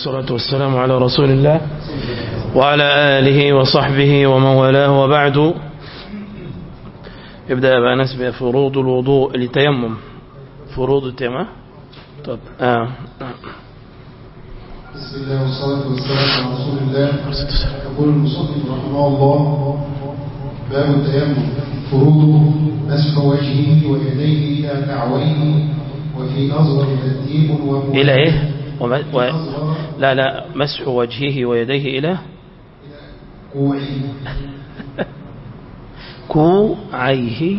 والصلاة والسلام على رسول الله وعلى آله وصحبه ومن والاه، وبعد. يبدأ بقى نسبة فروض الوضوء للتيمم. فروض التيمم. طب بسم الله والصلاة والسلام على رسول الله. يقول المصنف رحمه الله: باب التيمم. فروضه: مسح وجهه ويديه إلى كعويه، وفي أصغر ترتيب إلى إيه؟ لا مسح وجهه ويديه إلى كوعيه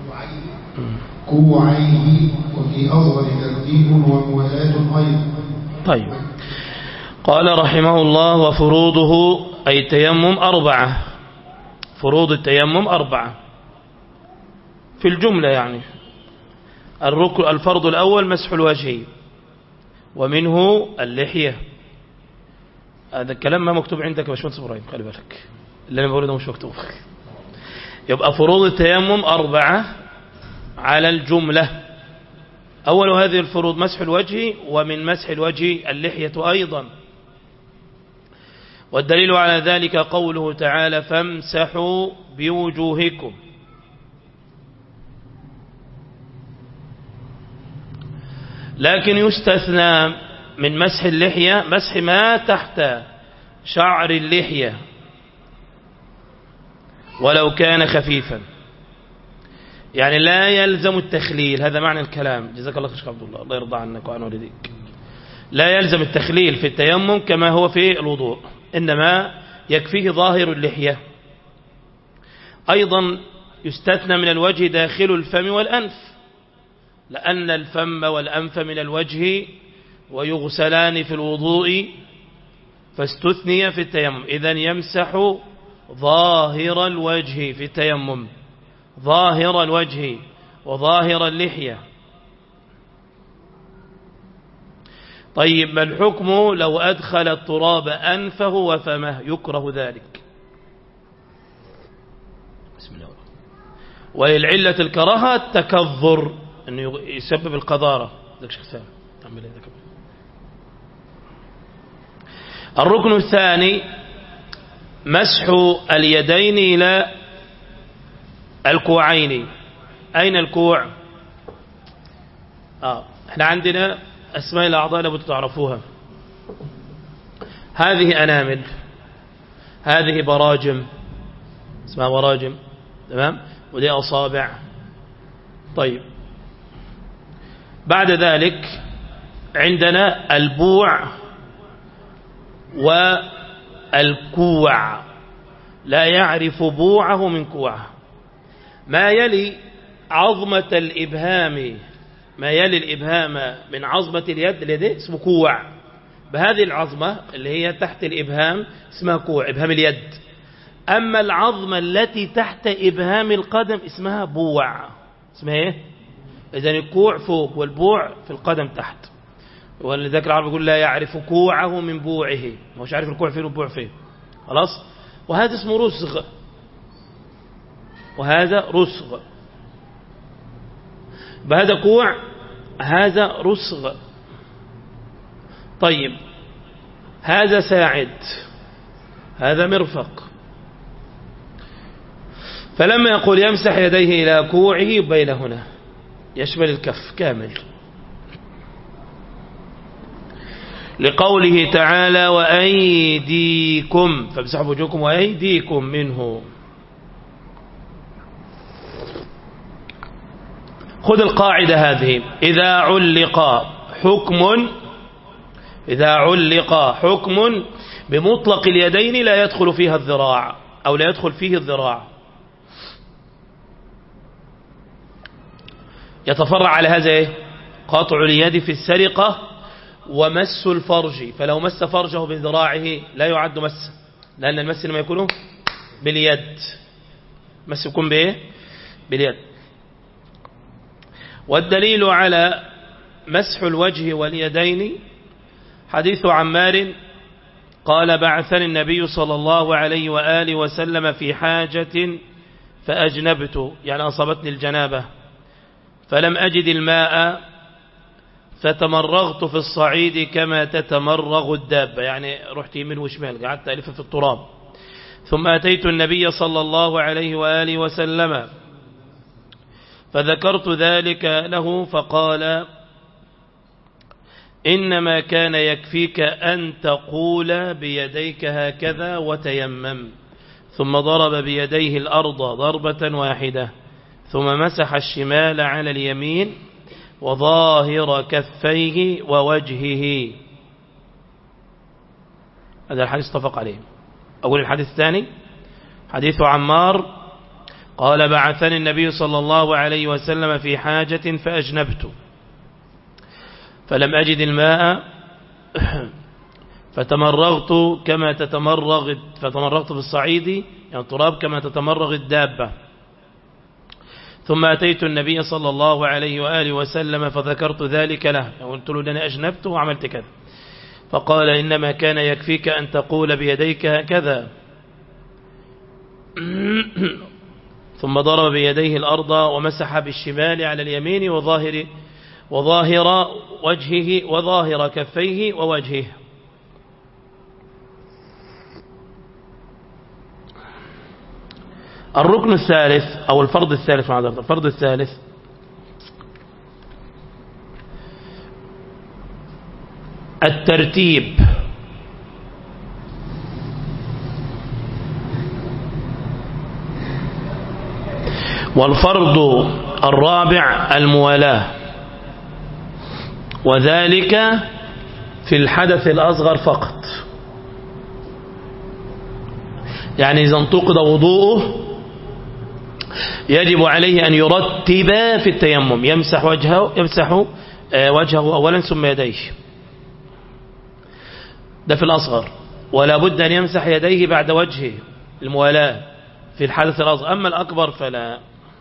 وفي أصغر ترتيب وموالاة أيضا. طيب، قال رحمه الله: وفروضه أي التيمم 4. فروض التيمم 4 في الجملة، يعني الفرض الأول مسح الوجه ومنه اللحية. هذا الكلام ما مكتوب عندك يا باشمهندس إبراهيم، خلي بالك اللي أنا بقوله ده مش مكتوب. يبقى فروض التيمم 4 على الجملة. أول هذه الفروض مسح الوجه، ومن مسح الوجه اللحية أيضا. والدليل على ذلك قوله تعالى: فامسحوا بوجوهكم. لكن يستثنى من مسح اللحية مسح ما تحت شعر اللحية ولو كان خفيفا، يعني لا يلزم التخليل. هذا معنى الكلام. جزاك الله خير شيخ عبد الله، الله يرضى عنك وعن والديك. لا يلزم التخليل في التيمم كما هو في الوضوء، إنما يكفيه ظاهر اللحية. أيضا يستثنى من الوجه داخل الفم والأنف، لأن الفم والأنف من الوجه ويغسلان في الوضوء، فاستثني في التيمم. إذن يمسح ظاهر الوجه في التيمم، ظاهر الوجه وظاهر اللحية. طيب، ما الحكم لو أدخل التراب أنفه وفمه؟ يكره ذلك. بسم الله. وللعلة الكراهة التكذر، أنه يسبب القذارة. ذاك شيخ سام تعمل إيه ذاك. الركن الثاني مسح اليدين إلى الكوعين. أين الكوع؟ احنا عندنا أسماء الأعضاء لابد تعرفوها. هذه أنامل، هذه براجم، اسمها براجم، تمام، ودي أصابع. طيب، بعد ذلك عندنا البوع والكوع. لا يعرف بوعه من كوعه. ما يلي عظمة الإبهام، ما يلي الإبهام من عظمة اليد اسمه كوع. بهذه العظمة اللي هي تحت الإبهام اسمها كوع، إبهام اليد. أما العظمة التي تحت إبهام القدم اسمها بوع. اسمها إيه؟ إذن الكوع فوق والبوع في القدم تحت. ولذلك العرب يقول: لا يعرف كوعه من بوعه. ما هوش عارف الكوع فين والبوع فين. خلاص. وهذا اسمه رسغ، وهذا رسغ. بهذا كوع، هذا رسغ. طيب، هذا ساعد، هذا مرفق. فلما يقول يمسح يديه إلى كوعه يبقى إلى هنا، يشمل الكف كامل، لقوله تعالى: وأيديكم، فامسحوا بوجوهكم وأيديكم منه. خذ القاعدة هذه: إذا علق حكم بمطلق اليدين لا يدخل فيها الذراع، أو لا يدخل فيه الذراع. يتفرع على هذا إيه؟ قطع اليد في السرقة ومس الفرج. فلو مس فرجه بذراعه لا يعد مس، لأن المس لما يكون باليد، مس يكون بإيه؟ باليد. والدليل على مسح الوجه واليدين حديث عمار قال: بعثني النبي صلى الله عليه وآله وسلم في حاجة فأجنبت، يعني أصابتني الجنابة، فلم أجد الماء فتمرغت في الصعيد كما تتمرغ الدابة، يعني رحت يمين وشمال، قعدت ألف في التراب. ثم أتيت النبي صلى الله عليه وآله وسلم فذكرت ذلك له فقال: إنما كان يكفيك أن تقول بيديك هكذا وتيمم. ثم ضرب بيديه الأرض ضربة واحدة، ثم مسح الشمال على اليمين وظاهر كفيه ووجهه. هذا الحديث اتفق عليه. أقول الحديث الثاني، حديث عمار قال: بعثني النبي صلى الله عليه وسلم في حاجة فأجنبت فلم أجد الماء فتمرغت كما فتمرغت في الصعيد، يعني التراب كما تتمرغ الدابة. ثم أتيت النبي صلى الله عليه وآله وسلم فذكرت ذلك له، قلت له أنا أجنبت وعملت كذا. فقال: إنما كان يكفيك أن تقول بيديك هكذا. ثم ضرب بيديه الأرض ومسح بالشمال على اليمين وظاهر وجهه وظاهر كفيه ووجهه. الركن الثالث أو الفرض الثالث، الفرض الثالث الترتيب. والفرض الرابع الموالاة، وذلك في الحدث الأصغر فقط. يعني إذا انتقد وضوءه يجب عليه أن يرتب في التيمم، يمسح وجهه أولا ثم يديه، ده في الأصغر. ولا بد أن يمسح يديه بعد وجهه، الموالاة في الحدث الأصغر. أما الأكبر فلا.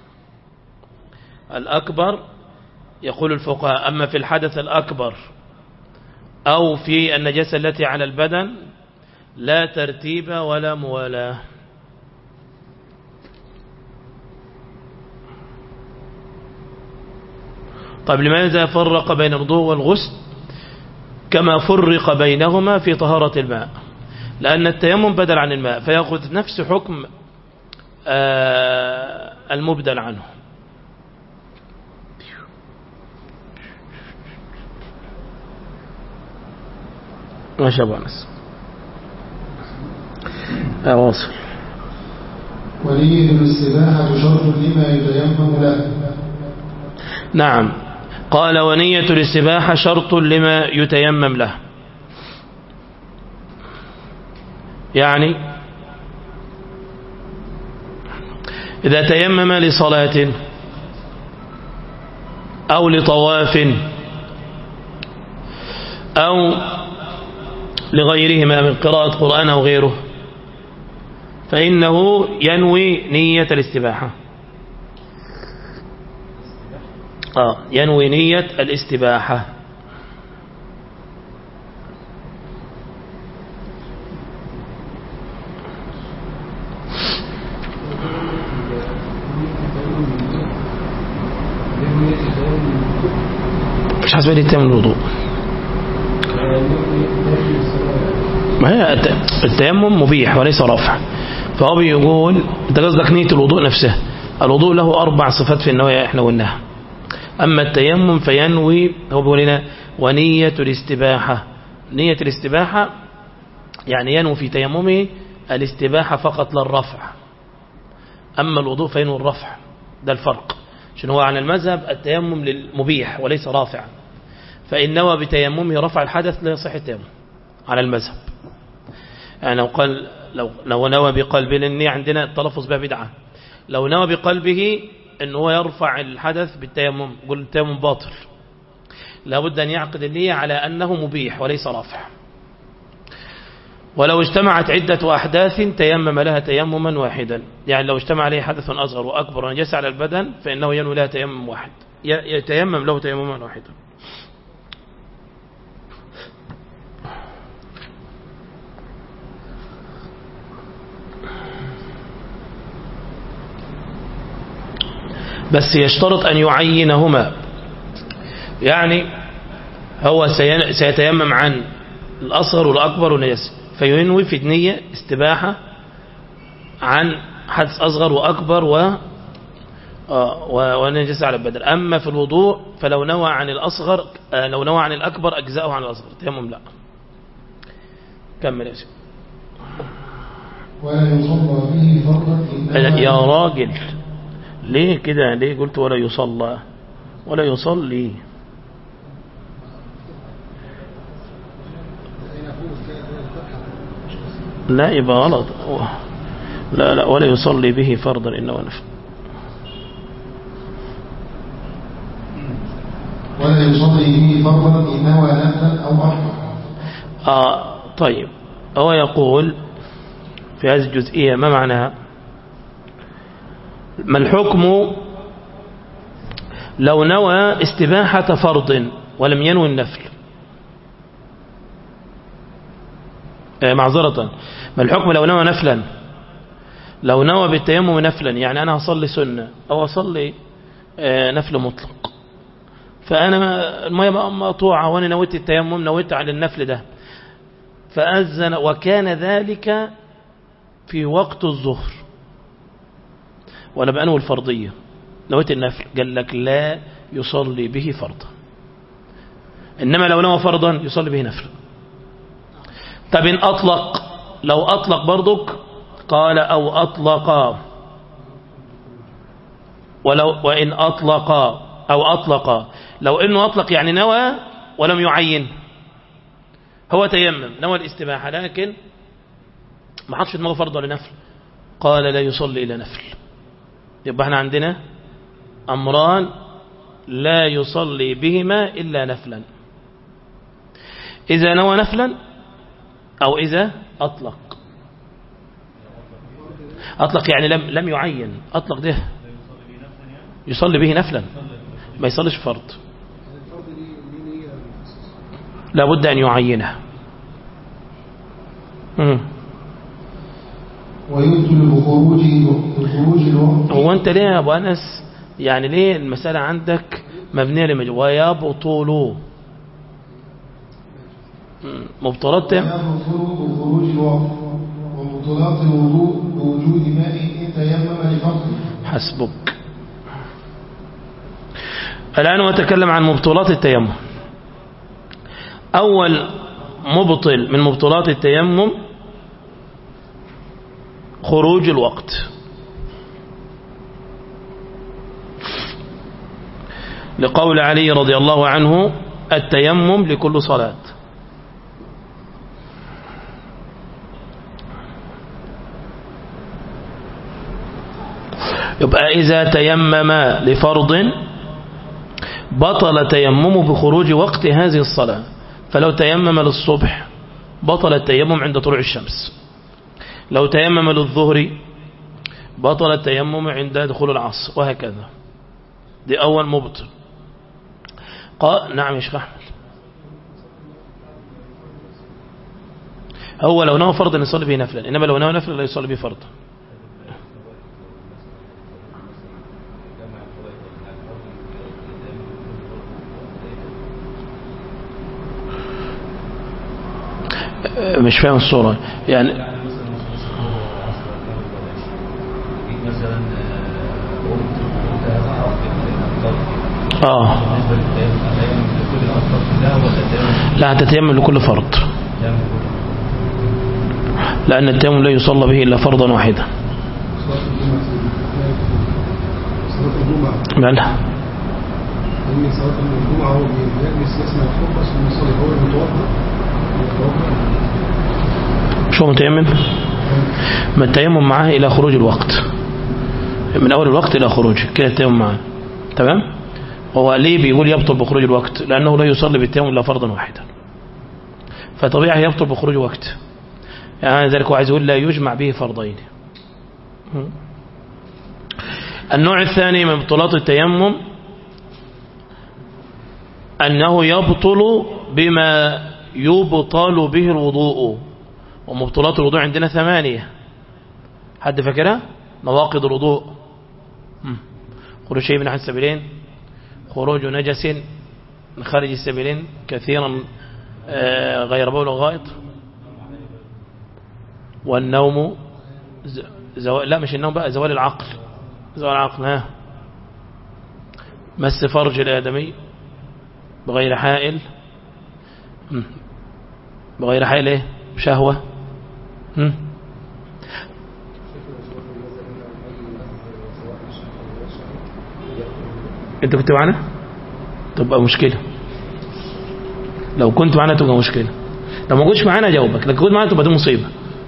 الأكبر يقول الفقهاء أما في الحدث الأكبر أو في النجاسة التي على البدن لا ترتيب ولا موالاة. طيب لماذا فرق بين الوضوء والغسل كما فرق بينهما في طهارة الماء؟ لأن التيمم بدل عن الماء فيأخذ نفس حكم المبدل عنه. ما شاء الله ناس واصل. ونية الاستباحة شرط لما يتيمم له. نعم، قال: ونية الاستباحة شرط لما يتيمم له. يعني إذا تيمم لصلاة أو لطواف أو لغيرهما من قراءة قرآن أو غيره فإنه ينوي نية الاستباحة. ينوي نية الاستباحة. مش حسب التيمم الوضوء. ما هي التيمم مبيح وليس رفع، فهو بيقول انت قصدك نية الوضوء نفسه. الوضوء له 4 صفات في النوايا احنا قلناها. أما التيمم فينوي، هو بيقول لنا ونية الاستباحة. نية الاستباحة يعني ينوي في تيممه الاستباحة فقط لا الرفع. أما الوضوء فينوي الرفع، ده الفرق. عشان هو عن المذهب التيمم للمبيح وليس رافع، فإن نوى بتيممه رفع الحدث لا يصح التيمم على المذهب. يعني لو نوى بقلبه، لأن عندنا التلفظ بها بدعة، لو نوى بقلبه أنه هو يرفع الحدث بالتيمم يقول التيمم باطل، لابد أن يعقد النية على أنه مبيح وليس رافع. ولو اجتمعت عدة أحداث تيمم لها تيمما واحدا، يعني لو اجتمع عليه حدث أصغر وأكبر ونجس على البدن فإنه ينوي لها تيمم واحد، يتيمم له تيمما واحدا. بس يشترط أن يعينهما، يعني هو سيتيمم عن الأصغر والأكبر والنجاسة، فينوي في النية استباحة عن حدث أصغر وأكبر ونجاسة على البدن. أما في الوضوء فلو نوى عن الأصغر لو نوى عن الأكبر أجزاؤه عن الأصغر، تيمم لا. كمل يا سيدي. ولا يصلى به فرضا يا راجل ليه كده؟ ليه قلت ولا يصلى ولا يصلي؟ لا يبقى غلط. لا ولا يصلي به فرضا إنه نفل. ولا يصلي به فرضا إنه نفلا أو أحمر. طيب هو يقول في هذه الجزئية ما معناها؟ ما الحكم لو نوى استباحة فرض ولم ينوي النفل؟ معذرة، ما الحكم لو نوى نفلا؟ لو نوى بالتيمم نفلا، يعني أنا هصلي سنة أو أصلي نفل مطلق، فأنا المية مقطوعة وأنا نويت التيمم، نويت على النفل ده، فأذن وكان ذلك في وقت الظهر وأنا بأنوي الفرضية، نويت النفل، قال لك لا يصلي به فرضا، إنما لو نوى فرضا يصلي به نفلا. طب إن أطلق، لو أطلق برضك قال أو أطلق، وإن أطلق أو أطلق، لو إنه أطلق يعني نوى ولم يعين، هو تيمم نوى الاستباحة لكن ما حطش دماغه فرض ولا نفل، قال لا يصلي إلى نفل. يبقى احنا عندنا أمران لا يصلي بهما إلا نفلا، إذا نوى نفلا أو إذا أطلق. أطلق يعني لم يعين، أطلق ده يصلي به نفلا، ما يصليش فرض، لابد أن يعينه. ويبطل بخروج الوقت. هو أنت ليه يا أبو أنس يعني ليه المسألة عندك مبنية لمجهول؟ ويبطل مبطلات بخروج الوقت ومبطلات الوضوء بوجود ماء إن تيمم لفرض. حسبك. الآن وأتكلم عن مبطلات التيمم. أول مبطل من مبطلات التيمم خروج الوقت. لقول علي رضي الله عنه التيمم لكل صلاة. يبقى إذا تيمم لفرض بطل تيممه بخروج وقت هذه الصلاة، فلو تيمم للصبح بطل التيمم عند طلوع الشمس، لو تيمم للظهر بطل التيمم عند دخول العصر، وهكذا. دي أول مبطل. نعم يا شيخ أحمد. هو لو نوى فرضا يصلي به نفلا، إنما لو نوى نفلا لا يصلي به فرضا. مش فاهم الصورة يعني. لا تتيمم لكل فرض، لأن التيمم لا يصلى به إلا فرضا واحدا. مالها شو متيمم؟ ما التيمم معاه إلى خروج الوقت، من أول الوقت إلى خروج كده التيمم معاه. تمام. هو ليه بيقول يبطل بخروج الوقت؟ لأنه لا يصلي بالتيمم إلا فرضا واحدا، فطبيعي يبطل بخروج وقت. يعني ذلك هو عايز يقول لا يجمع به فرضين. النوع الثاني من بطولات التيمم أنه يبطل بما يبطل به الوضوء. ومبطلات الوضوء عندنا 8. حد فاكرها؟ نواقض الوضوء: خروج شيء من أحد السبيلين، خروج نجس من خارج السبيلين كثيرا غير بول وغائط. والنوم لا مش النوم بقى، زوال العقل. زوال العقل. ها. مس فرج الآدمي بغير حائل. بغير حائل ايه؟ شهوة. انت كنت معنا تبقى مشكلة. لو كنت معنا تبقى مشكلة. لو ما كنتش معنا جاوبك، لو كنت معنا تبقى دي مصيبة.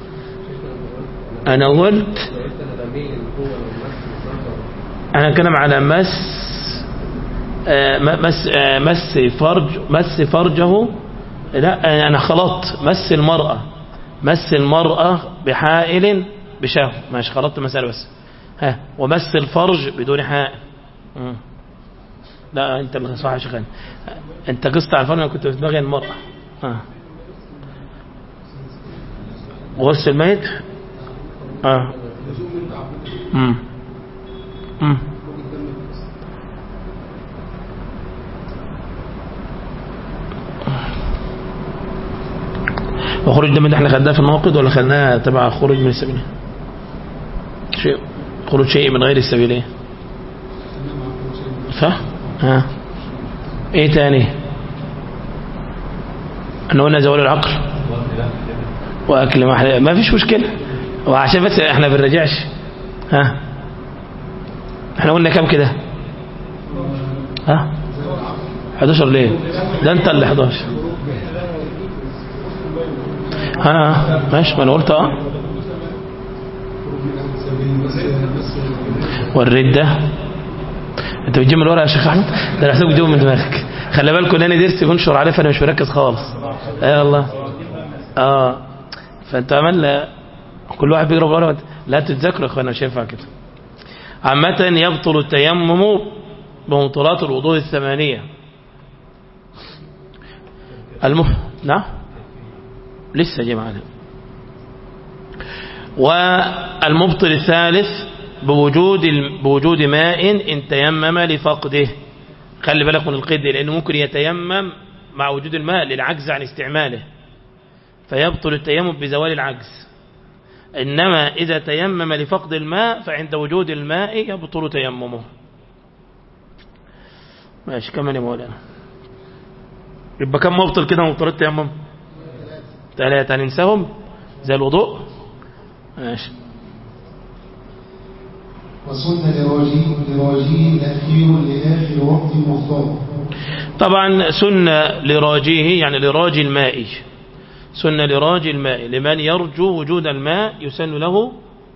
انا قلت انا اتكلم على مس فرجه. لا انا خلطت مس المرأة بحائل بشهوة. ماشي خلطت مسألة بس. ها. ومس الفرج بدون حائل. لا انت اللي صح يا شيخ. انت قصت على الفرج. انا كنت في دماغي المرأة. غسل الميت. وخروج دم ده احنا خدناه في النواقض ولا خدناه تبع خروج من السبيل؟ خروج شيء من غير السبيل صح. ايه تاني؟ احنا قلنا زوال العقل واكل ما فيش مشكله. وعشان بس احنا بنرجعش. احنا قلنا كام كده؟ 11 ليه؟ ده انت اللي 11. ماشي. ما انا قلت والردة. انت بتجيب من الورقه يا شيخ احمد؟ ده انا حسابك بتجيبه من دماغك. خلي بالكم ان انا درسي بنشر عليه فانا مش مركز خالص. والله. فانت عمل كل واحد بيقرا بالورقه. لا تتذكروا يا اخوانا، مش هينفع كده. عامه يبطل التيمم بمبطلات الوضوء الثمانيه. نعم لسه جاي معنا. والمبطل الثالث بوجود ماء ان تيمم لفقده. خلي بالك من القيد لانه ممكن يتيمم مع وجود الماء للعجز عن استعماله فيبطل التيمم بزوال العجز. انما اذا تيمم لفقد الماء فعند وجود الماء يبطل تيممه. ماشي. كمان يا مولانا يبقى كم مبطل كده مبطلات التيمم؟ 3. هننساهم زي الوضوء. ماشي. وسنة لراجيه تأخير لآخر وقت مختار. طبعا سنة لراجيه يعني لراجي الماء. سنة لراجي الماء لمن يرجو وجود الماء يسن له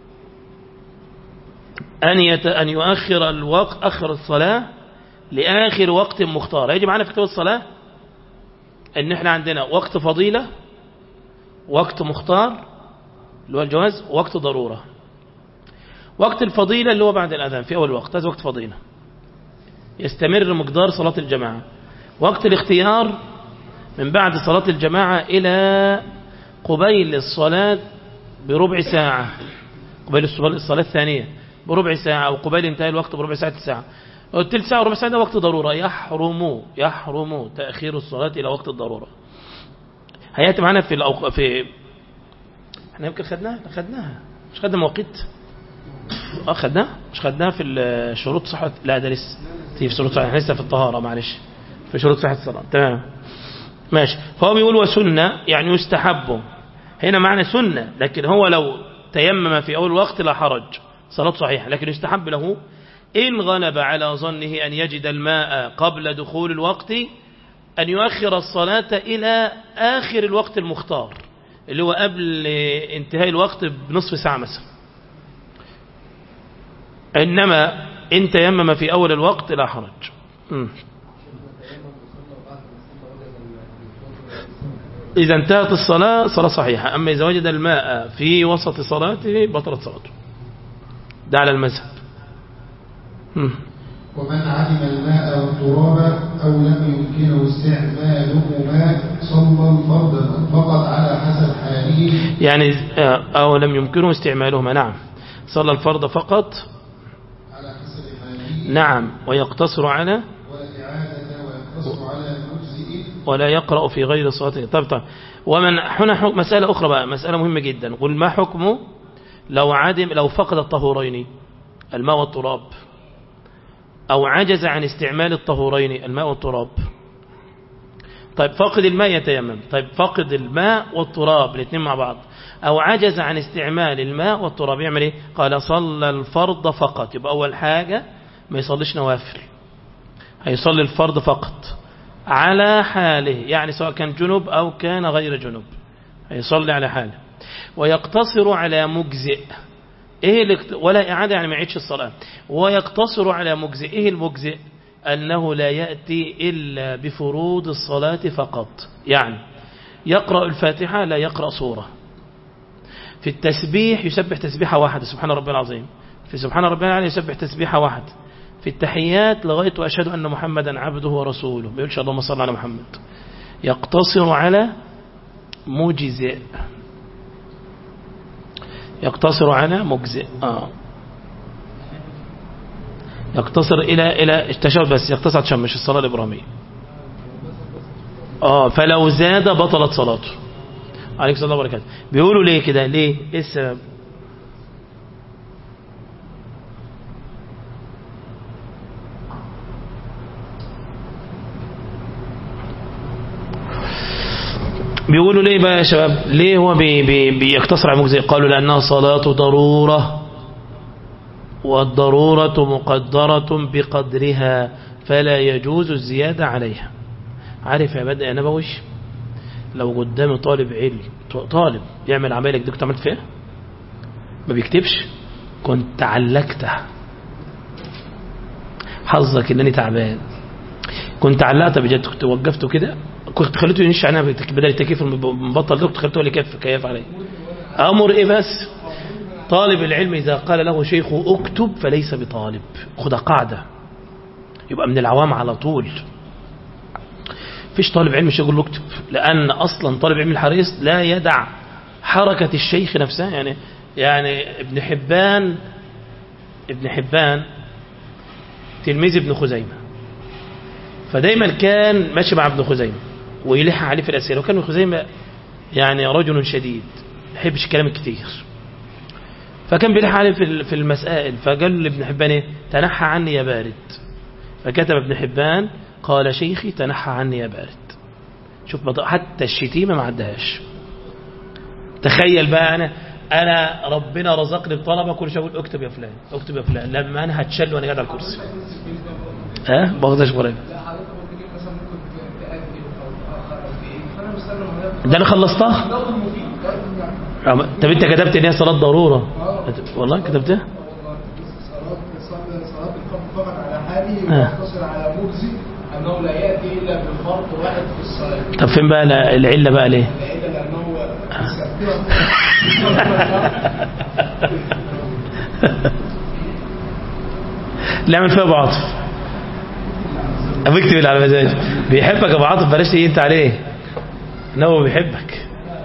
أن يؤخر الوقت، أخر الصلاة لآخر وقت مختار. يجي معنا في كتاب الصلاة ان احنا عندنا وقت فضيلة، وقت مختار اللي هو الجواز، ووقت ضرورة. وقت الفضيلة اللي هو بعد الأذان في أول الوقت، هذا وقت فضيلة يستمر مقدار صلاة الجماعة. وقت الاختيار من بعد صلاة الجماعة إلى قبيل الصلاة بربع ساعة، قبيل الصلاة الثانية بربع ساعة، أو قبيل انتهاء الوقت بربع ساعة ساعة. التلت ساعة وربع ساعة ده وقت ضرورة. يحرم تأخير الصلاة إلى وقت الضرورة. هيأتي معنا في احنا يمكن خدناها مش خدنا مواقيت. خدناها مش خدناها في شروط صحة. لا ده لسه في شروط صحة. احنا لسه في الطهارة معلش في شروط صحة الصلاة. تمام ماشي. فهو بيقول وسنة يعني يستحب. هنا معنى سنة، لكن هو لو تيمم في أول وقت لا حرج، صلاة صحيحة، لكن يستحب له إن غلب على ظنه أن يجد الماء قبل دخول الوقت أن يؤخر الصلاة إلى آخر الوقت المختار اللي هو قبل انتهاء الوقت بنصف ساعة مثلا. إنما إن تيمم في أول الوقت لا حرج. إذا انتهت الصلاة صلاة صحيحة. أما إذا وجد الماء في وسط صلاته بطلت صلاته. ده على المذهب. ومن علم الماء والتراب أو لم يمكنه استعمالهما صلى الفرض فقط على حسب حاله. يعني أو لم يمكنه استعمالهما. نعم صلى الفرض فقط على حسب حاله. نعم ويقتصر على والإعادة ويقتصر على ولا يقرأ في غير صلاته. طب ومن هنا مسألة أخرى بقى، مسألة مهمة جدا. قل ما حكمه لو فقد الطهورين الماء والتراب، أو عجز عن استعمال الطهورين الماء والتراب. طيب فقد الماء يتيمم، طيب فقد الماء والتراب الاثنين مع بعض، أو عجز عن استعمال الماء والتراب، يعمل إيه؟ قال صلى الفرض فقط. يبقى أول حاجة ما يصليش نوافل، هيصلي الفرض فقط على حاله، يعني سواء كان جنوب أو كان غير جنوب هيصلي على حاله. ويقتصر على مجزئ، ولا إعادة يعني ما يعيدش الصلاة. ويقتصر على مجزئ. إيه المجزئ؟ أنه لا يأتي إلا بفروض الصلاة فقط، يعني يقرأ الفاتحة لا يقرأ سورة. في التسبيح يسبح تسبيحة واحدة سبحان ربي العظيم، في سبحان ربي العظيم يسبح تسبيحة واحدة. في التحيات لغاية وأشهد أن محمدا عبده ورسوله ما يقولش اللهم صل على محمد. يقتصر على مجزئ، يقتصر على مجزئ. يقتصر إلى التشهد بس، يقتصر على مش الصلاة الإبراهيمية. فلو زاد بطلت صلاته. عليك الصلاة وبركاته. بيقولوا ليه كده؟ ليه؟ إيه السبب؟ بيقولوا ليه بقى يا شباب؟ ليه هو بيقتصر على مجزئ؟ قالوا لأنها صلاة ضرورة، والضرورة مقدرة بقدرها فلا يجوز الزيادة عليها. عارف يا بدء يا نبوي، لو قدامي طالب علم، طالب يعمل عملك دي، كنت عملت فيها ما بيكتبش، كنت علقته. حظك انني تعبان، كنت علقته بجد، كنت وقفته كده، كنت خليته ينش عنها بدل التكييف المبطل ده، كنت خليته اللي كيف عليه. امر ايه بس؟ طالب العلم إذا قال له شيخه اكتب فليس بطالب. خد قاعدة، يبقى من العوام على طول. فيش طالب علم مش يقول له اكتب، لأن أصلا طالب علم الحريص لا يدع حركة الشيخ نفسها. يعني ابن حبان تلميذ ابن خزيمة، فدايما كان ماشي مع ابن خزيمة ويلح عليه في الأسئلة. وكان ابن خزيمة يعني رجل شديد ما يحبش الكلام الكتير، فكان بيلح عليه في المسائل. فقال لابن حبان ايه؟ تنحى عني يا بارد. فكتب ابن حبان قال شيخي تنحى عني يا بارد. شوف حتى الشتيمة ما عدهاش. تخيل بقى انا ربنا رزقني بطلبة كل شيء اقول اكتب يا فلان اكتب يا فلان، لما انا هتشل وانا قاعد على الكرسي باخدش بريء. ده انا خلصتها. طب انت كتبت ان هي صلاة ضرورة؟ والله كتبتها. صلاة الفرض فقط على حالي، ويقتصر على مجزي انه لا ياتي الا بالفرض واحد في الصلاة. طب فين بقى العلة بقى ليه؟ العلة لانه نعمل فيها ابو عاطف، بكتب على مزاج. بيحبك ابو عاطف، بلاش تيجي انت عليه، هو بيحبك.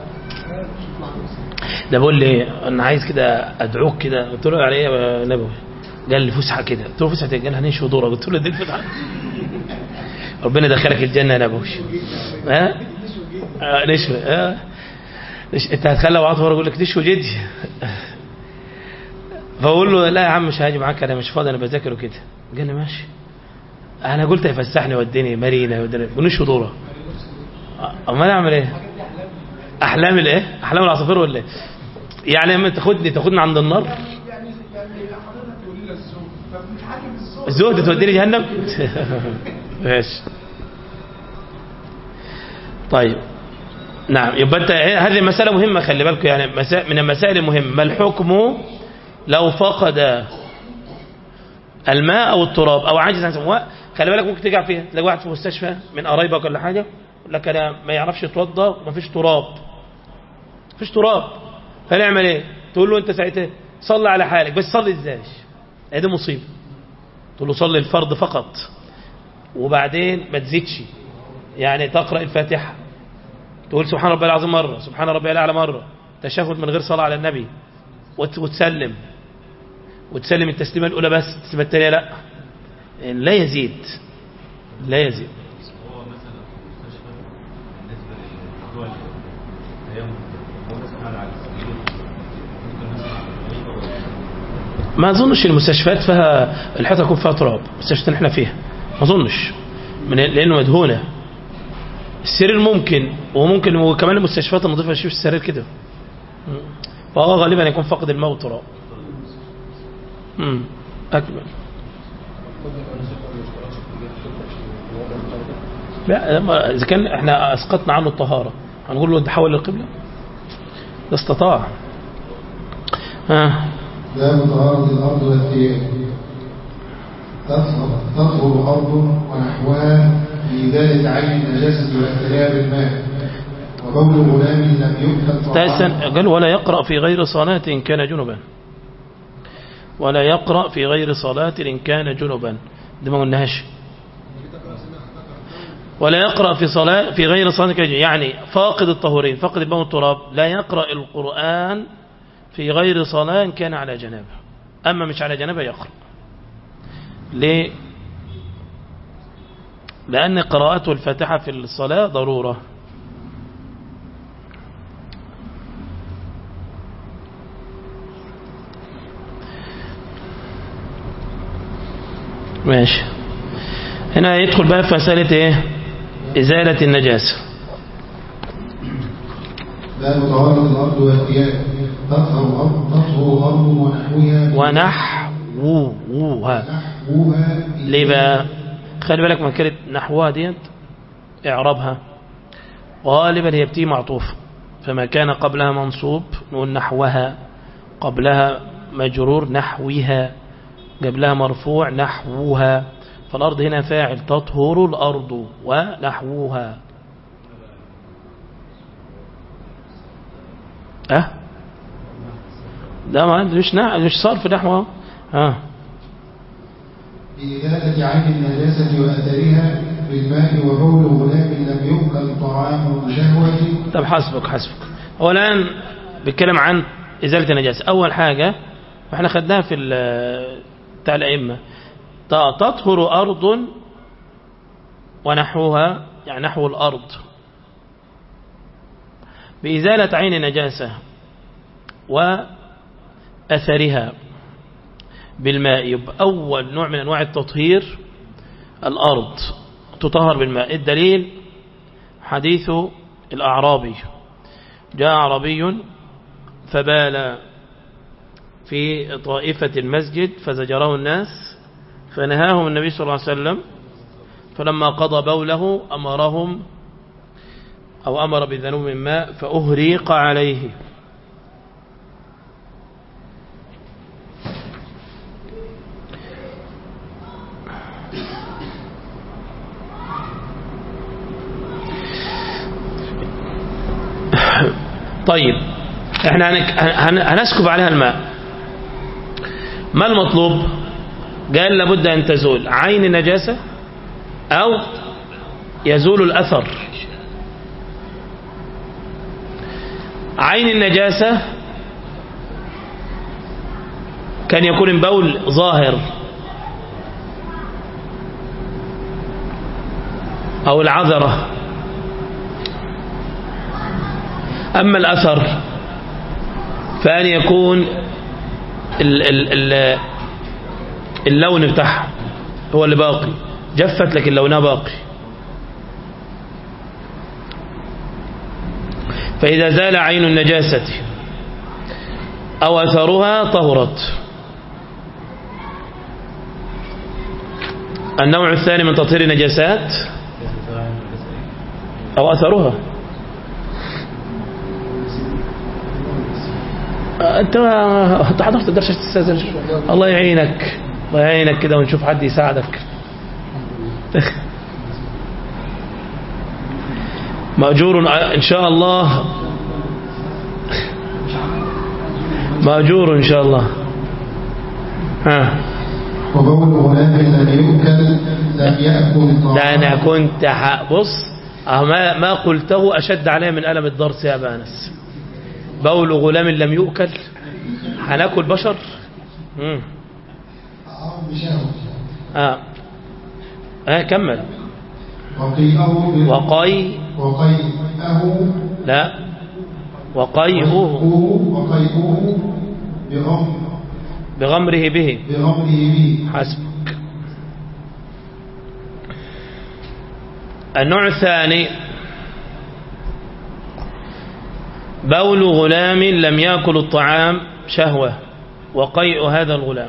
ده بقول لي انا عايز كده ادعوك كده. قلت له على ايه يا نبوي؟ قال لي فسحه كده. قلت له فسحه؟ قال هنشوي دوره. قلت له دي الفسحه؟ ربنا يدخلك الجنه يا نبوي. نشوي. انت هتخلى ابو عاطف يقول لك تشوي جدي. فاقول له لا يا عم مش هاجي معاك، انا مش فاضي، انا بذاكر وكده. قال لي ماشي. انا قلت يفسحني وديني مارينا ونشوي دوره. امال اعمل ايه؟ احلام الايه؟ احلام العصافير ولا ايه؟ يعني لما تاخدني عند النار، يعني حضرتك تقول لنا الزهد توديني جهنم. ماشي. طيب نعم، يبقى انت هذه مسألة مهمة، خلي بالكم، يعني من المسائل المهمة. ما الحكم لو فقد الماء او التراب او عجز عن سواء؟ خلي بالك ممكن تقع فيها، تلاقي واحد في مستشفى من قرايبك ولا حاجة يقول لك انا ما يعرفش يتوضا ومفيش تراب، مفيش تراب، فنعمل ايه؟ تقول له انت ساعتها صلي على حالك، بس صلي ازاي؟ هذه مصيبه. تقول له صلي الفرض فقط، وبعدين ما تزيدش، يعني تقرا الفاتحه، تقول سبحان ربي العظيم مره، سبحان ربي الاعلى مره، تشهد من غير صلاه على النبي، وتسلم التسليمه الاولى بس، التسليمه الثانيه لا، لا يزيد. ما اظنش المستشفيات فيها الحيطه يكون فيها تراب، المستشفيات اللي احنا فيها ما اظنش لانه مدهونه. السرير ممكن، وممكن وكمان المستشفيات النظيفه تشوف السرير كده، فهو غالبا يكون فقد الماء تراب. اكمل. لا اذا كان احنا اسقطنا عنه الطهاره هنقول له انت حول للقبله؟ استطاع. باب طهارة الأرض والثياب. تطهر الأرض ونحوها بإزالة عين النجاسة وأثرها بالماء، وبول غلام لم يؤكل. قال ولا يقرأ في غير صلاة إن كان جنبا. ولا يقرأ في غير صلاة إن كان جنبا، دي ما قلناهاش. ولا يقرأ في غير صلاة يعني فاقد الطهورين، فاقد البول والتراب، لا يقرأ القرآن في غير صلاة إن كان على جنابه. أما مش على جنابه يقرأ. ليه؟ لأن قراءته الفاتحة في الصلاة ضرورة. ماشي. هنا يدخل بقى في مسألة ايه؟ إزالة النجاسة. باب طهارة الأرض والثياب. تطهر الأرض ونحوها. ليه بقى؟ خلي بالك من كلمة نحوها ديت اعرابها غالبا هي بتيجي معطوفة، فما كان قبلها منصوب نقول نحوها، قبلها مجرور نحوها، قبلها مرفوع نحوها. فالأرض هنا فاعل، تطهر الأرض ونحوها. ده ما مش صرف نحوها. بإزالة عين النجاسة وأثرها بالماء، وبول غلام لم يؤكل طعام شهوة. طب حسبك. هو الآن بيتكلم عن إزالة النجاسة. أول حاجة واحنا خدناها في بتاع الأئمة، تطهر أرض ونحوها يعني نحو الأرض بإزالة عين النجاسة وأثرها بالماء. يبقى أول نوع من أنواع التطهير الأرض تطهر بالماء. الدليل حديث الأعرابي، جاء أعرابي فبال في طائفة المسجد فزجره الناس فنهاهم النبي صلى الله عليه وسلم، فلما قضى بوله أمر بذنوب من ماء فأهريق عليه. طيب احنا هنسكب عليها الماء، ما المطلوب؟ قال لابد أن تزول عين النجاسة أو يزول الأثر. عين النجاسة كان يكون البول ظاهر أو العذرة. أما الأثر فأن يكون اللون بتاعها هو اللي باقي، جفت لكن لونها باقي. فإذا زال عين النجاسة أو أثرها طهرت. النوع الثاني من تطهير النجاسات أو أثرها. أنت حضرت الدرس تستاذن؟ الله يعينك، الله يعينك كده ونشوف حد يساعدك. مأجور إن شاء الله، مأجور إن شاء الله. وبول غلام لم يؤكل لم يأكل. ده أنا كنت بص ما قلته أشد عليه من ألم الضرس يا أبا أنس. بول غلام لم يؤكل، هناكل بشر؟ كمل. وقيئه لا وقيئه بغمره به حسبك. النوع الثاني بول غلام لم يأكل الطعام شهوة وقيء هذا الغلام.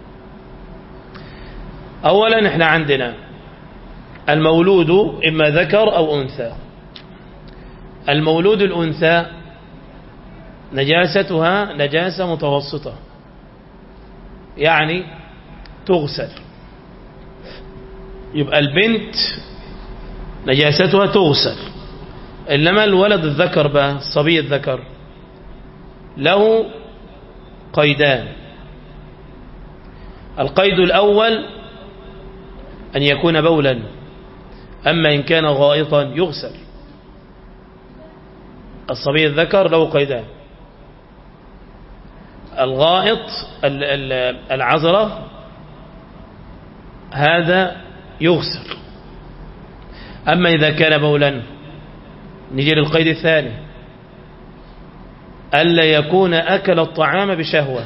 أولا احنا عندنا المولود إما ذكر أو أنثى. المولود الأنثى نجاستها نجاسة متوسطة، يعني تغسل، يبقى البنت نجاستها تغسل. إنما الولد الذكر بقى، الصبي الذكر، له قيدان. القيد الأول أن يكون بولا، أما إن كان غائطا يغسل. الصبي الذكر له قيدان: الغائط العذرة هذا يغسل. أما إذا كان بولا نجي للقيد الثاني: ألا يكون أكل الطعام بشهوة.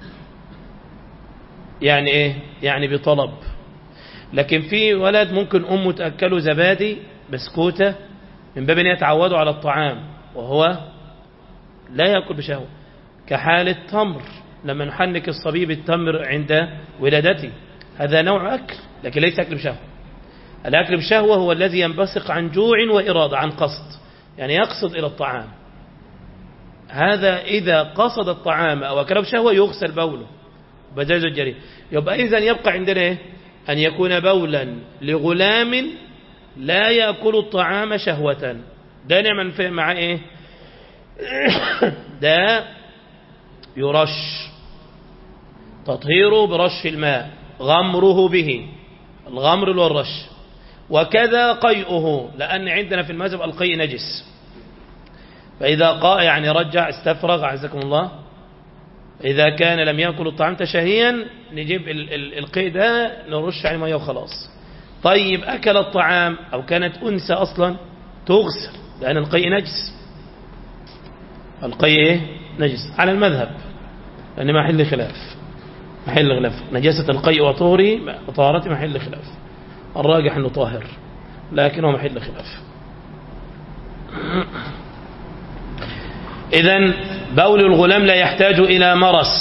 يعني إيه؟ يعني بطلب. لكن في ولد ممكن أمه تأكله زبادي بسكوتة من باب أن يتعودوا على الطعام وهو لا يأكل بشهوة، كحالة تمر لما نحنك الصبي بالتمر عند ولادته، هذا نوع أكل لكن ليس أكل بشهوة. الأكل بشهوة هو الذي ينبثق عن جوع وإرادة، عن قصد، يعني يقصد إلى الطعام. هذا إذا قصد الطعام أو أكله بشهوة يغسل بوله بجاز الجريء. يبقى إذن يبقى عندنا إيه؟ أن يكون بولا لغلام لا يأكل الطعام شهوة. ده نعمل فيه مع إيه؟ ده يرش، تطهيره برش الماء، غمره به، الغمر والرش. وكذا قيئه، لأن عندنا في المذهب القيء نجس، فإذا قاء يعني رجع استفرغ عزكم الله. إذا كان لم يأكل الطعام تشهيا نجيب القيء ده نرش عليه ميه وخلاص. طيب أكل الطعام أو كانت أنثى أصلا تغسل، لأن القيء نجس. القيء نجس على المذهب، لأن محل خلاف، محل خلاف. نجاسة القيء وطهارته محل خلاف. الراجح أنه طاهر لكنه محل خلاف. إذن بول الغلام لا يحتاج إلى مرس.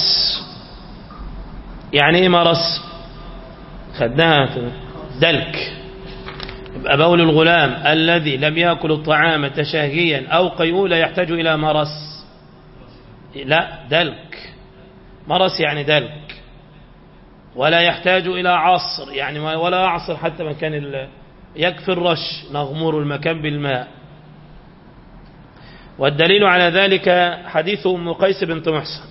يعني إيه مرس؟ خدناها في دلك. يبقى بول الغلام الذي لم يأكل الطعام تشهيا أو قيء لا يحتاج إلى مرس، لا دلك. مرس يعني دلك. ولا يحتاج إلى عصر، يعني ولا أعصر حتى مكان يكفي الرش، نغمر المكان بالماء. والدليل على ذلك حديث أم قيس بنت محصن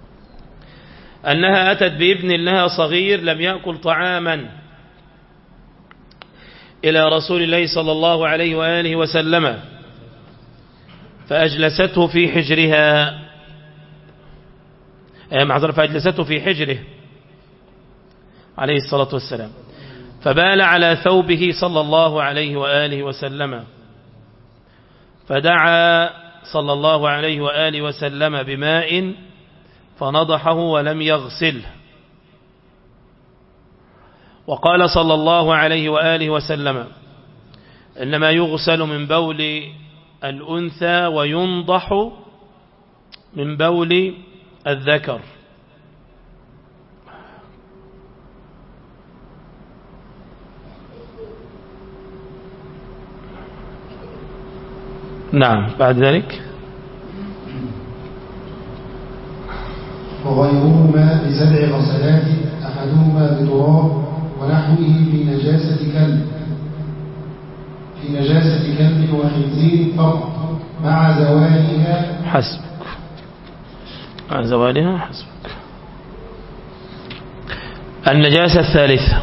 أنها أتت بابن لها صغير لم يأكل طعاما إلى رسول الله صلى الله عليه وآله وسلم، فأجلسته في حجرها، فأجلسته في حجره عليه الصلاة والسلام، فبال على ثوبه صلى الله عليه وآله وسلم، فدعا صلى الله عليه وآله وسلم بماء فنضحه ولم يغسله. وقال صلى الله عليه وآله وسلم: إنما يغسل من بول الأنثى وينضح من بول الذكر. نعم. بعد ذلك وغيرهما بسبع غسلات، أحدهما بتراب ونحوه في نجاسة كلب وخنزير فقط مع زوالها. حسبك. مع زوالها حسبك. النجاسة الثالثة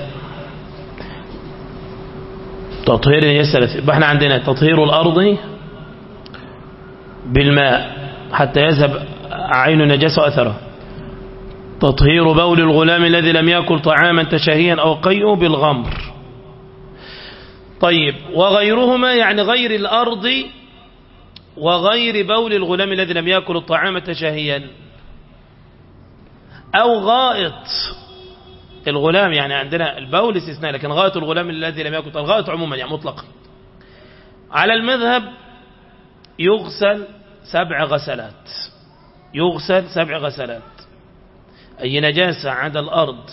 تطهير النجاسة الثالثة. يبقى احنا عندنا تطهير الأرض بالماء حتى يذهب عين النجاسة وأثره. تطهير بول الغلام الذي لم يأكل طعاما تشهيا أو قيء بالغمر. طيب، وغيرهما يعني غير الأرض وغير بول الغلام الذي لم يأكل الطعام تشهيا، أو غائط الغلام، يعني عندنا البول استثناء، لكن غائط الغلام الذي لم يأكل، الغائط عموما يعني مطلقا. على المذهب يغسل 7 غسلات، يغسل 7 غسلات. أي نجاسة على الأرض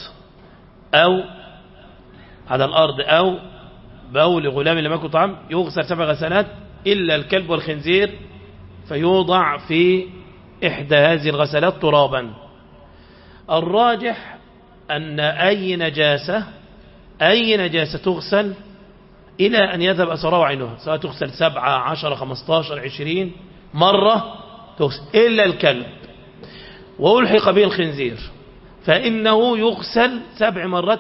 أو بول غلام لم يأكل طعام يغسل 7 غسلات، إلا الكلب والخنزير فيوضع في إحدى هذه الغسلات ترابا. الراجح أن أي نجاسة تغسل إلى أن يذهب أثرها وعينها، سواء تغسل 7 10 15 20 مرة تغسل، إلا الكلب وألحق به الخنزير فإنه يغسل 7 مرات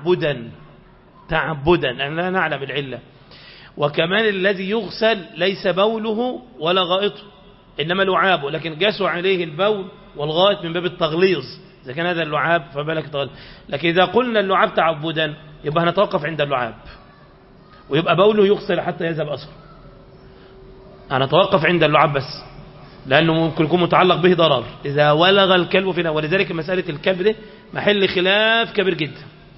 تعبدا أن لا نعلم العلة. وكمان الذي يغسل ليس بوله ولا غائطه، إنما لعابه، لكن جاسوا عليه البول والغائط من باب التغليظ، إذا كان هذا اللعاب فبالك تغليظ. لكن إذا قلنا اللعاب تعبدا يبقى هنتوقف عند اللعاب، ويبقى بوله يغسل حتى يذهب أثره. هنتوقف عند اللعاب بس، لأنه ممكن يكون متعلق به ضرر إذا ولغ الكلب فينا، ولذلك مسألة الكلب ده محل خلاف كبير جدا.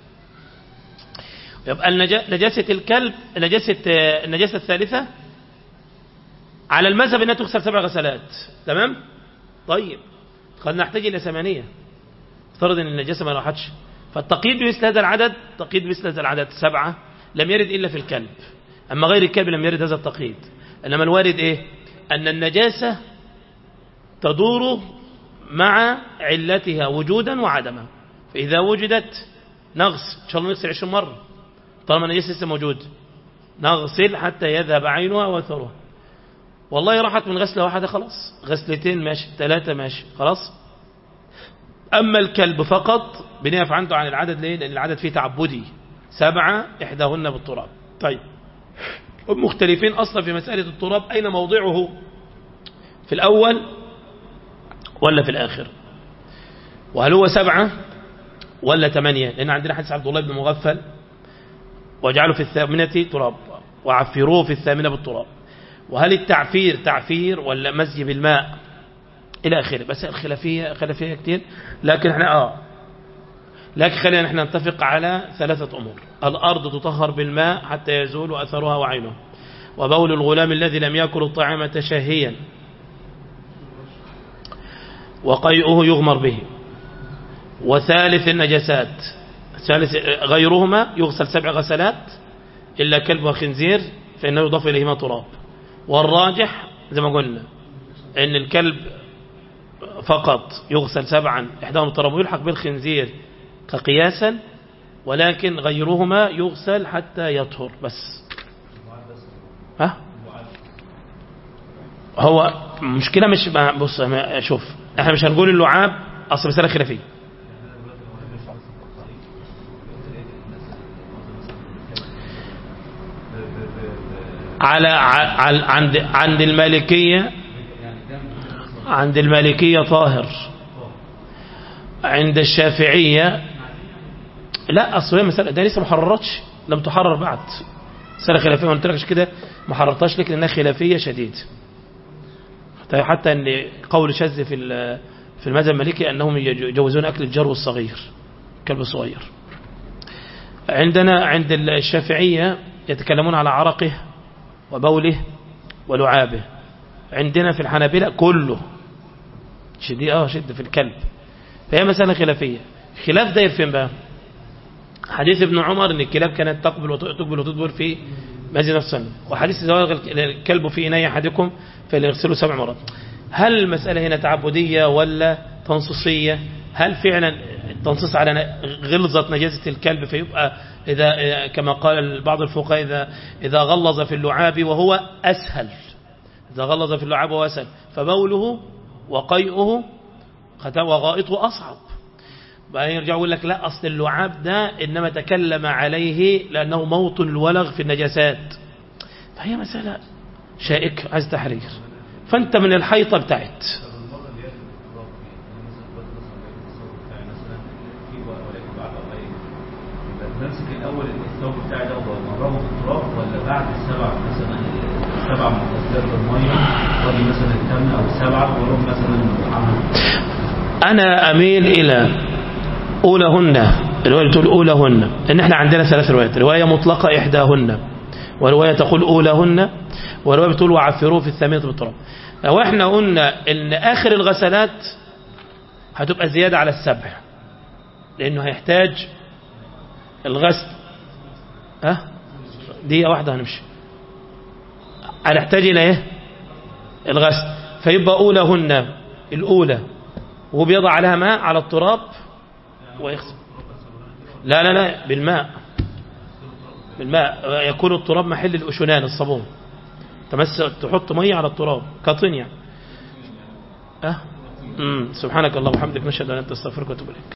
يبقى نجاسة الكلب، النجاسة الثالثة على المذهب أنها تغسل 7 غسلات، تمام؟ طيب قد نحتاج إلى 8، افترض أن النجاسة ما راحتش، فالتقييد بمثل هذا العدد 7 لم يرد إلا في الكلب، أما غير الكلب لم يرد هذا التقييد. إنما الوارد إيه؟ أن النجاسة تدور مع علتها وجودا وعدما، فإذا وجدت نغسل، إن شاء الله نغسل 20 مرة طالما النجاسة لسه موجود، نغسل حتى يذهب عينها وأثرها. والله راحت من غسلة واحدة خلاص، غسلتين ماشي، 3 ماشي خلاص. أما الكلب فقط بنقف عنده عن العدد، ليه؟ لأن العدد فيه تعبدي، 7 إحداهن بالتراب. طيب مختلفين أصلا في مسألة التراب، أين موضعه، في الأول ولا في الآخر، وهل هو 7 ولا 8؟ لأن عندنا حديث عبد الله بن مغفل واجعلوا في 8 تراب وعفروه في 8 بالتراب، وهل التعفير تعفير ولا مزج بالماء إلى آخره. بس خلافية كتير، لكن خلينا نحن نتفق على 3 أمور: الأرض تطهر بالماء حتى يزول أثرها وعينه، وبول الغلام الذي لم يأكل الطعام تشهيا، وقيئه يغمر به، وثالث النجاسات، غيرهما يغسل 7 غسلات إلا كلب وخنزير فإنه يضاف إليهما تراب. والراجح زي ما قلنا أن الكلب فقط يغسل 7 إحداهما تراب ويلحق بالخنزير كقياسا، ولكن غيرهما يغسل حتى يطهر بس. هو مشكلة مش بص شوف، احنا مش هنقول اللعاب، أصل مسألة خلافية. عند المالكية طاهر، عند الشافعية لا، أصل هي مسألة ده لسه محررتش، لم تحرر بعد، مسألة خلافية، ما قلت لكش كده ما حررتهاش لك لأنها خلافية شديد. حتى أن قول شاذ في المذهب المالكي أنهم يجوزون أكل الجرو الصغير، كلب الصغير. عند الشافعية يتكلمون على عرقه وبوله ولعابه. عندنا في الحنابلة كله شد في الكلب، فهي مسألة خلافية. خلاف داير فين بقى؟ حديث ابن عمر ان الكلاب كانت تقبل وتدبر في مسجد الصلاة، وحديث زواج الكلب في إناء أحدكم فليغسله 7 مرات. هل المسألة هنا تعبدية ولا تنصيصية؟ هل فعلا التنصيص على غلظة نجاسة الكلب فيبقى إذا كما قال بعض الفقهاء إذا غلظ في اللعاب وهو أسهل، فبوله وقيئه وغائطه أصعب. بعدين يرجع يقول لك لا، أصل اللعاب ده إنما تكلم عليه لأنه موطن الولغ في النجاسات، فهي مسألة شائك عايز تحرير. فأنت من الحيطة بتاعت نمسك الأول الثوب بتاعي ده ومرمه في التراب، ولا بعد 7 مثلا 7 مغسلات بالميه ودي مثلا الثامنه او السابعه ويروح مثلا عمل. انا اميل الى اولهن، الروايه تقول اولهن، ان احنا عندنا 3 روايات، روايه مطلقه احداهن، وروايه تقول اولهن، وروايه بتقول وعفروه في الثامنه بالتراب. لو احنا قلنا ان اخر الغسلات هتبقى زياده على 7 لانه هيحتاج الغسل. دقيقة واحدة هنمشي، هنحتاج إلى إيه؟ الغسل. فيبقى أولهن الأولى وبيضع عليها ماء على التراب ويغسل. لا لا لا، بالماء يكون التراب محل الأشنان الصابون، تحط مية على التراب كطين يعني. سبحانك اللهم وبحمدك نشهد أن لا إله إلا أنت نستغفرك ونتوب إليك.